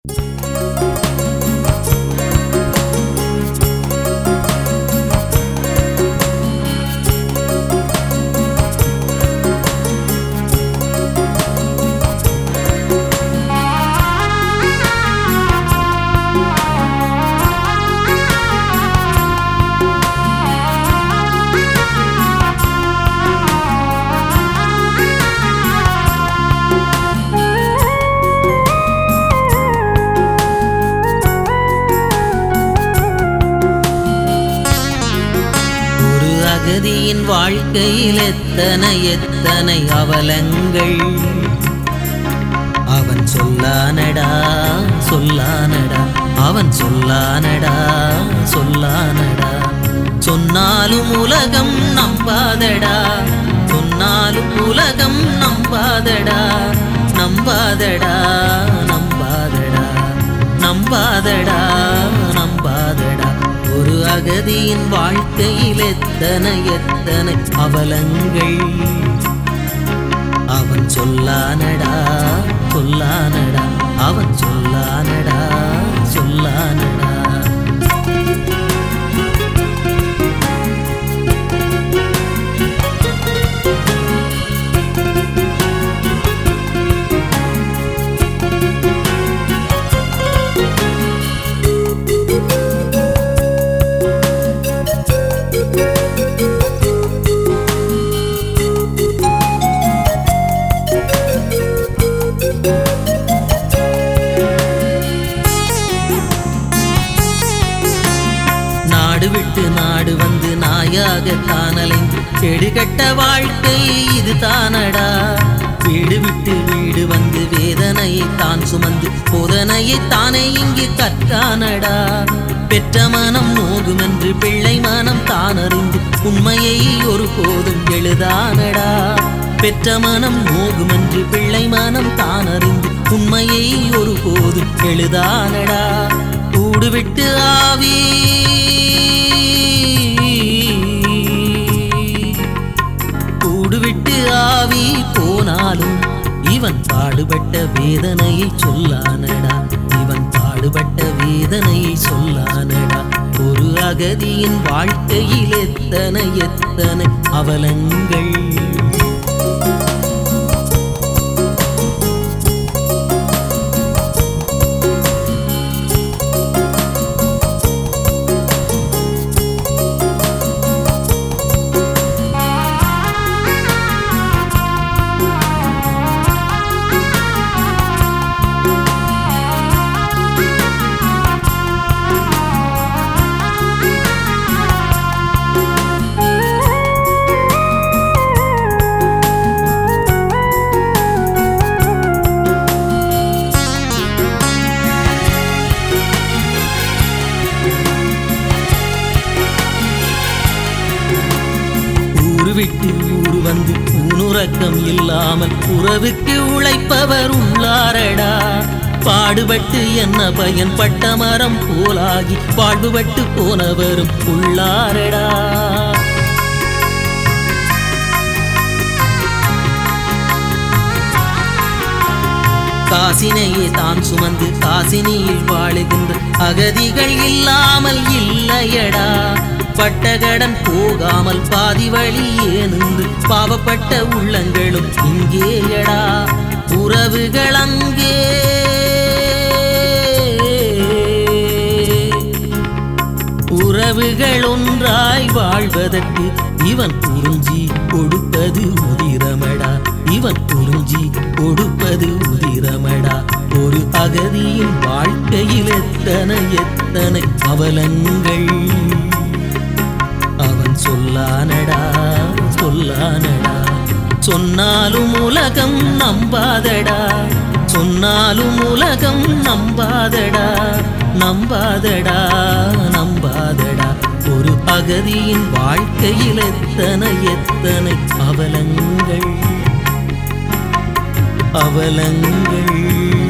அகதியின் வாழ்க்கையில் எத்தனை எத்தனை அவலங்கள் அவன் சொல்லானடா சொல்லானடா அவன் சொல்லானடா சொல்லானடா சொன்னாலும் உலகம் நம்பாதடா சொன்னாலும் உலகம் நம்பாதடா நம்பாதடா நம்பாதடா நம்பாதடா நம்பாதடா ஒரு அகதியின் வாழ்க்கையில் எத்தனை எத்தனை அவலங்கள் அவன் சொல்லானடா சொல்லானடா அவன் சொல்லானடா சொல்லானடா நாடு விட்டு நாடு வந்து நாயாக தானலைந்து கெடுகட்ட வாழ்க்கை இது தானடா வீடு விட்டு வீடு வந்து வேதனையை தான் சுமந்து போதனையை தானே இங்கு கற்றானடா பெற்ற மனம் நோகுமென்று பிள்ளை மனம் தான் அறிந்து உண்மையை ஒரு போதும் எழுதானடா பெற்ற மனம் நோகுமென்று பிள்ளை மனம் தான் அறிந்து உண்மையை ஒரு போதும் எழுதானடா கூடு விட்டு ஆவி கூடு விட்டு ஆவி போனாலும் இவன் பாடுபட்ட வேதனையை சொல்லானடா இவன் பாடுபட்ட வேதனையை சொல்லானடா ஒரு அகதியின் வாழ்க்கையில் எத்தனை எத்தனை அவலங்கள் விட்டு ஊடு வந்து ஊனுறக்கம் இல்லாமல் உறவுக்கு உழைப்பவர் உள்ளாரடா பாடுபட்டு என்ன பயன் பட்ட மரம் போலாகி பாடுபட்டு போனவரும் உள்ளாரடா காசினையே தான் சுமந்து காசினியில் வாழுகின்ற அகதிகள் இல்லாமல் இல்லையடா பட்டகடன் போகாமல் பாதி வழியே நின்று பாவப்பட்ட உள்ளங்களும் இங்கேயடா உறவுகள் அங்கே உறவுகள் ஒன்றாய் வாழ்வதற்கு இவன் புரிஞ்சி கொடுப்பது உதிரமடா இவன் புரிஞ்சி கொடுப்பது உதிரமடா ஒரு அகதியின் வாழ்க்கையில் எத்தனை எத்தனை அவலங்கள் அவன் சொல்லானடா சொல்லானடா சொன்னாலும் உலகம் நம்பாதடா சொன்னாலும் உலகம் நம்பாதடா நம்பாதடா நம்பாதடா ஒரு அகதியின் வாழ்க்கையில் எத்தனை எத்தனை அவலங்கள் அவலங்கள்